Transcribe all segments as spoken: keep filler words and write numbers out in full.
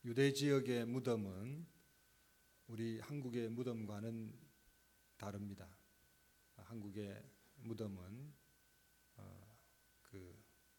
유대 지역의 무덤은 우리 한국의 무덤과는 다릅니다. 한국의 무덤은 어, 그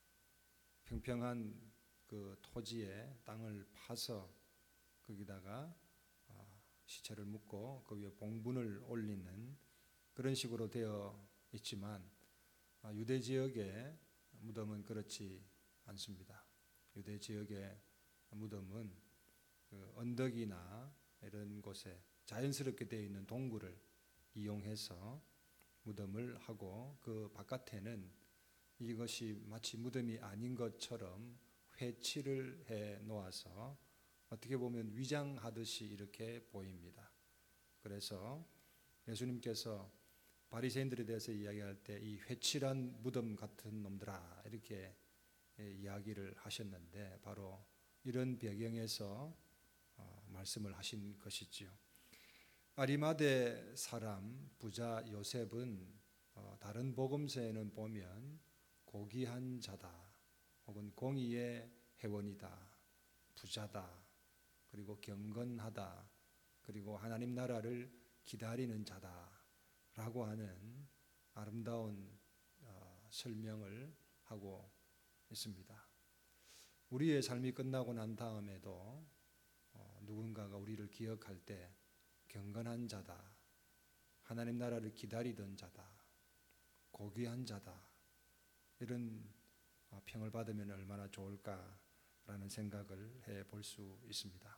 평평한 그 토지에 땅을 파서 거기다가 어, 시체를 묻고 그 위에 봉분을 올리는 그런 식으로 되어 있지만 어, 유대 지역의 무덤은 그렇지 않습니다. 유대 지역의 무덤은 그 언덕이나 이런 곳에 자연스럽게 되어 있는 동굴을 이용해서 무덤을 하고 그 바깥에는 이것이 마치 무덤이 아닌 것처럼 회치를 해 놓아서 어떻게 보면 위장하듯이 이렇게 보입니다. 그래서 예수님께서 바리새인들에 대해서 이야기할 때 이 회칠한 무덤 같은 놈들아 이렇게 이야기를 하셨는데 바로 이런 배경에서 말씀을 하신 것이지요. 아리마대 사람 부자 요셉은 다른 복음서에는 보면 고귀한 자다 혹은 공의의 회원이다, 부자다, 그리고 경건하다, 그리고 하나님 나라를 기다리는 자다라고 하는 아름다운 설명을 하고 있습니다. 우리의 삶이 끝나고 난 다음에도 누군가가 우리를 기억할 때 경건한 자다, 하나님 나라를 기다리던 자다, 고귀한 자다, 이런 평을 받으면 얼마나 좋을까라는 생각을 해볼 수 있습니다.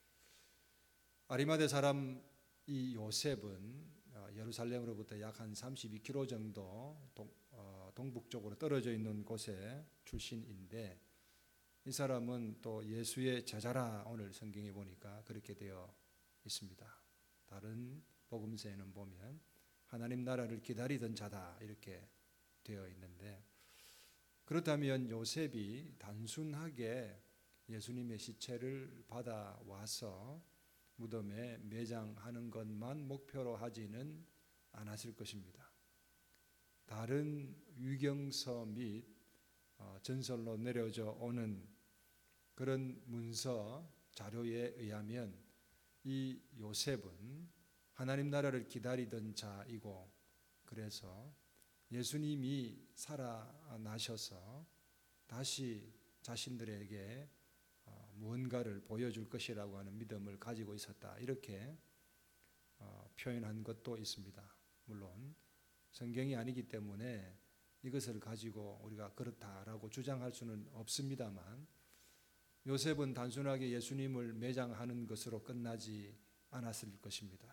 아리마대 사람 이 요셉은 예루살렘으로부터 약 한 삼십이 킬로미터 정도 동, 어, 동북쪽으로 떨어져 있는 곳의 출신인데 이 사람은 또 예수의 제자라 오늘 성경에 보니까 그렇게 되어 있습니다. 다른 복음서에는 보면 하나님 나라를 기다리던 자다 이렇게 되어 있는데 그렇다면 요셉이 단순하게 예수님의 시체를 받아와서 무덤에 매장하는 것만 목표로 하지는 않았을 것입니다. 다른 위경서 및 전설로 내려져 오는 그런 문서 자료에 의하면 이 요셉은 하나님 나라를 기다리던 자이고 그래서 예수님이 살아나셔서 다시 자신들에게 무언가를 보여줄 것이라고 하는 믿음을 가지고 있었다 이렇게 표현한 것도 있습니다. 물론 성경이 아니기 때문에 이것을 가지고 우리가 그렇다라고 주장할 수는 없습니다만 요셉은 단순하게 예수님을 매장하는 것으로 끝나지 않았을 것입니다.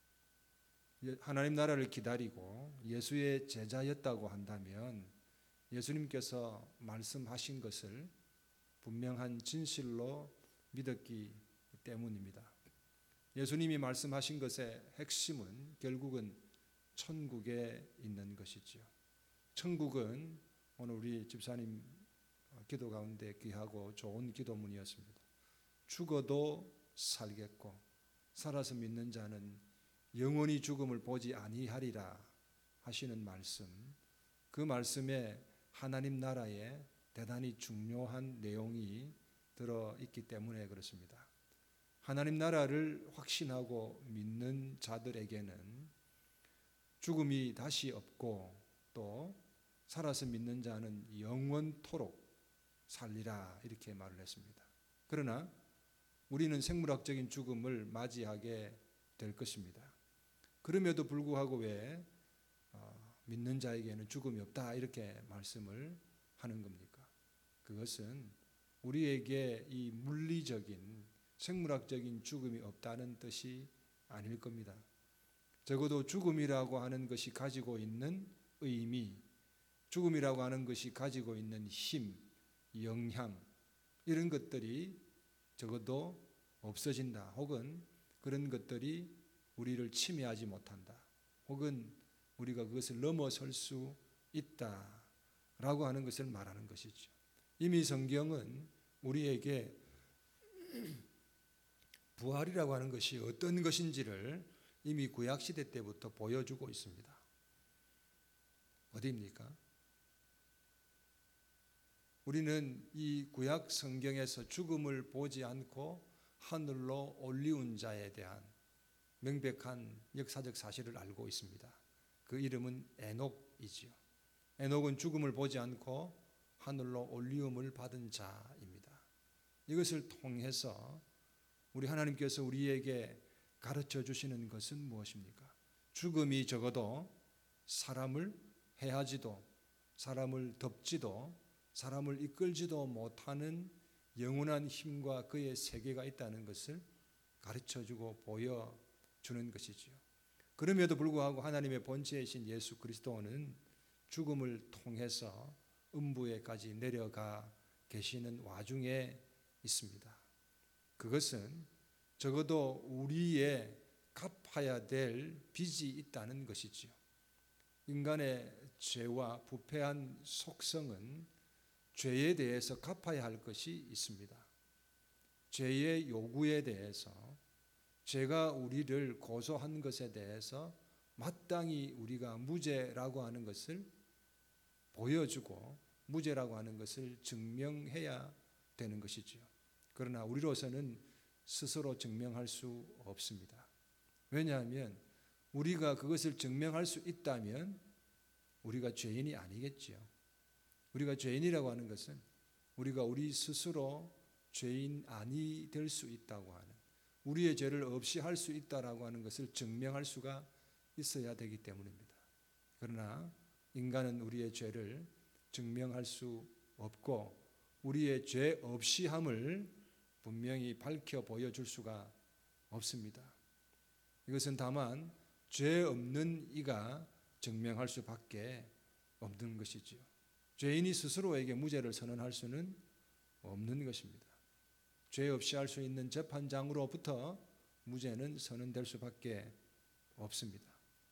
하나님 나라를 기다리고 예수의 제자였다고 한다면 예수님께서 말씀하신 것을 분명한 진실로 믿었기 때문입니다. 예수님이 말씀하신 것의 핵심은 결국은 천국에 있는 것이지요. 천국은 오늘 우리 집사님 기도 가운데 귀하고 좋은 기도문이었습니다. 죽어도 살겠고 살아서 믿는 자는 영원히 죽음을 보지 아니하리라 하시는 말씀, 그 말씀에 하나님 나라에 대단히 중요한 내용이 들어있기 때문에 그렇습니다. 하나님 나라를 확신하고 믿는 자들에게는 죽음이 다시 없고 또 살아서 믿는 자는 영원토록 살리라 이렇게 말을 했습니다. 그러나 우리는 생물학적인 죽음을 맞이하게 될 것입니다. 그럼에도 불구하고 왜 믿는 자에게는 죽음이 없다 이렇게 말씀을 하는 겁니까? 그것은 우리에게 이 물리적인 생물학적인 죽음이 없다는 뜻이 아닐 겁니다. 적어도 죽음이라고 하는 것이 가지고 있는 의미, 죽음이라고 하는 것이 가지고 있는 힘, 영향 이런 것들이 적어도 없어진다 혹은 그런 것들이 우리를 침해하지 못한다 혹은 우리가 그것을 넘어설 수 있다라고 하는 것을 말하는 것이죠. 이미 성경은 우리에게 부활이라고 하는 것이 어떤 것인지를 이미 구약시대 때부터 보여주고 있습니다. 어디입니까? 우리는 이 구약 성경에서 죽음을 보지 않고 하늘로 올리운 자에 대한 명백한 역사적 사실을 알고 있습니다. 그 이름은 에녹이지요. 에녹은 죽음을 보지 않고 하늘로 올리움을 받은 자입니다. 이것을 통해서 우리 하나님께서 우리에게 가르쳐 주시는 것은 무엇입니까? 죽음이 적어도 사람을 해하지도 사람을 덮지도 사람을 이끌지도 못하는 영원한 힘과 그의 세계가 있다는 것을 가르쳐주고 보여주는 것이지요. 그럼에도 불구하고 하나님의 본체이신 예수 그리스도는 죽음을 통해서 음부에까지 내려가 계시는 와중에 있습니다. 그것은 적어도 우리의 갚아야 될 빚이 있다는 것이지요. 인간의 죄와 부패한 속성은 죄에 대해서 갚아야 할 것이 있습니다. 죄의 요구에 대해서, 죄가 우리를 고소한 것에 대해서 마땅히 우리가 무죄라고 하는 것을 보여주고 무죄라고 하는 것을 증명해야 되는 것이지요. 그러나 우리로서는 스스로 증명할 수 없습니다. 왜냐하면 우리가 그것을 증명할 수 있다면 우리가 죄인이 아니겠지요. 우리가 죄인이라고 하는 것은 우리가 우리 스스로 죄인 아니 될 수 있다고 하는, 우리의 죄를 없이 할 수 있다라고 하는 것을 증명할 수가 있어야 되기 때문입니다. 그러나 인간은 우리의 죄를 증명할 수 없고 우리의 죄 없이 함을 분명히 밝혀 보여줄 수가 없습니다. 이것은 다만 죄 없는 이가 증명할 수밖에 없는 것이지요. 죄인이 스스로에게 무죄를 선언할 수는 없는 것입니다. 죄 없이 할 수 있는 재판장으로부터 무죄는 선언될 수밖에 없습니다.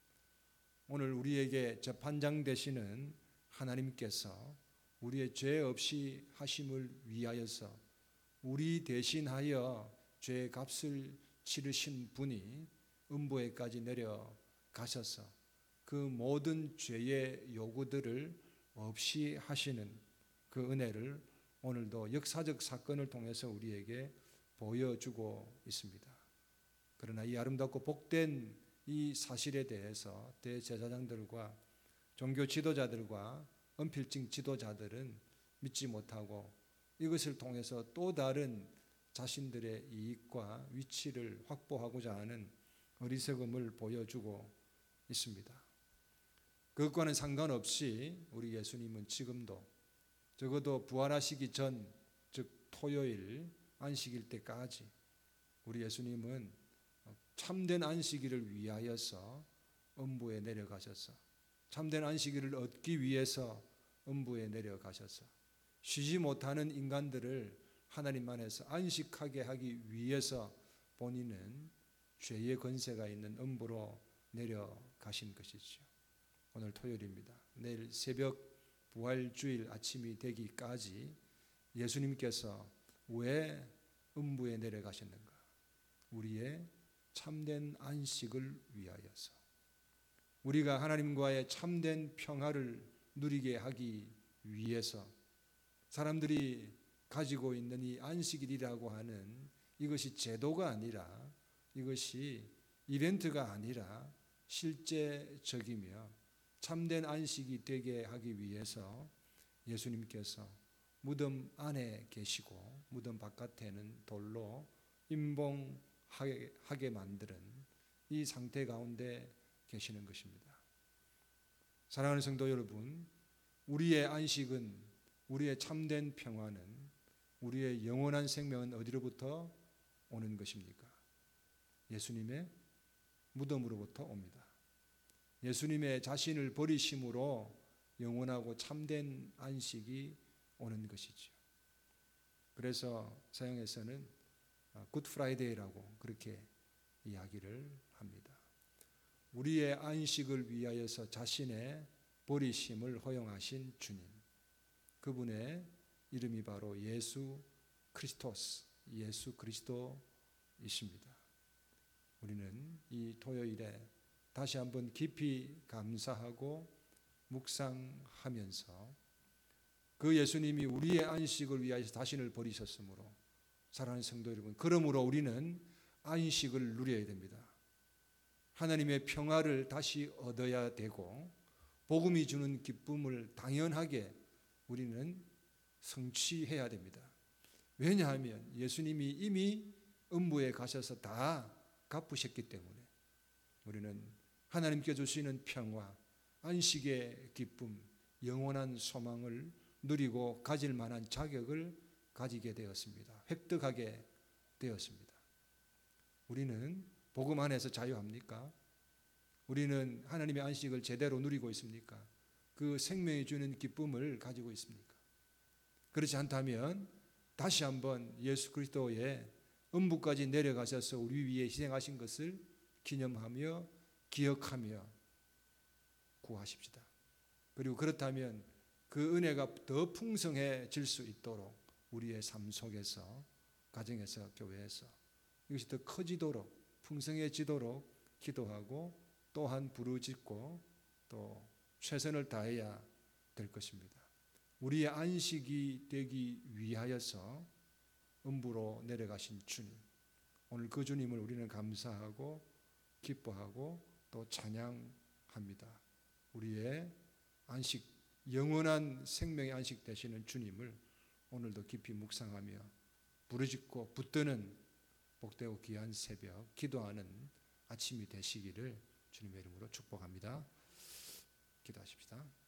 오늘 우리에게 재판장 되시는 하나님께서 우리의 죄 없이 하심을 위하여서 우리 대신하여 죄의 값을 치르신 분이 음부에까지 내려가셔서 그 모든 죄의 요구들을 없이 하시는 그 은혜를 오늘도 역사적 사건을 통해서 우리에게 보여주고 있습니다. 그러나 이 아름답고 복된 이 사실에 대해서 대제사장들과 종교 지도자들과 은필증 지도자들은 믿지 못하고 이것을 통해서 또 다른 자신들의 이익과 위치를 확보하고자 하는 어리석음을 보여주고 있습니다. 그것과는 상관없이 우리 예수님은 지금도 적어도 부활하시기 전, 즉 토요일 안식일 때까지 우리 예수님은 참된 안식일을 위하여서 음부에 내려가셔서, 참된 안식일을 얻기 위해서 음부에 내려가셔서 쉬지 못하는 인간들을 하나님 안에서 안식하게 하기 위해서 본인은 죄의 권세가 있는 음부로 내려가신 것이죠. 오늘 토요일입니다. 내일 새벽 부활주일 아침이 되기까지 예수님께서 왜 음부에 내려가셨는가? 우리의 참된 안식을 위하여서, 우리가 하나님과의 참된 평화를 누리게 하기 위해서, 사람들이 가지고 있는 이 안식일이라고 하는 이것이 제도가 아니라, 이것이 이벤트가 아니라 실제적이며 참된 안식이 되게 하기 위해서 예수님께서 무덤 안에 계시고 무덤 바깥에는 돌로 임봉하게 만드는 이 상태 가운데 계시는 것입니다. 사랑하는 성도 여러분, 우리의 안식은, 우리의 참된 평화는, 우리의 영원한 생명은 어디로부터 오는 것입니까? 예수님의 무덤으로부터 옵니다. 예수님의 자신을 버리심으로 영원하고 참된 안식이 오는 것이죠. 그래서 서양에서는 굿 프라이데이라고 그렇게 이야기를 합니다. 우리의 안식을 위하여서 자신의 버리심을 허용하신 주님, 그분의 이름이 바로 예수 크리스토스, 예수 그리스도이십니다. 우리는 이 토요일에 다시 한번 깊이 감사하고 묵상하면서 그 예수님이 우리의 안식을 위하여서 자신을 버리셨으므로 사랑하는 성도 여러분, 그러므로 우리는 안식을 누려야 됩니다. 하나님의 평화를 다시 얻어야 되고 복음이 주는 기쁨을 당연하게 우리는 성취해야 됩니다. 왜냐하면 예수님이 이미 음부에 가셔서 다 갚으셨기 때문에 우리는 하나님께 주시는 평화, 안식의 기쁨, 영원한 소망을 누리고 가질 만한 자격을 가지게 되었습니다. 획득하게 되었습니다. 우리는 복음 안에서 자유합니까? 우리는 하나님의 안식을 제대로 누리고 있습니까? 그 생명이 주는 기쁨을 가지고 있습니까? 그렇지 않다면 다시 한번 예수 그리스도의 음부까지 내려가셔서 우리 위해 희생하신 것을 기념하며 기억하며 구하십시다. 그리고 그렇다면 그 은혜가 더 풍성해질 수 있도록 우리의 삶 속에서, 가정에서, 교회에서 이것이 더 커지도록, 풍성해지도록 기도하고 또한 부르짖고 또 최선을 다해야 될 것입니다. 우리의 안식이 되기 위하여서 음부로 내려가신 주님, 오늘 그 주님을 우리는 감사하고 기뻐하고 또 찬양합니다. 우리의 안식, 영원한 생명의 안식 되시는 주님을 오늘도 깊이 묵상하며 부르짖고 붙드는 복되고 귀한 새벽, 기도하는 아침이 되시기를 주님의 이름으로 축복합니다. 기도하십시다.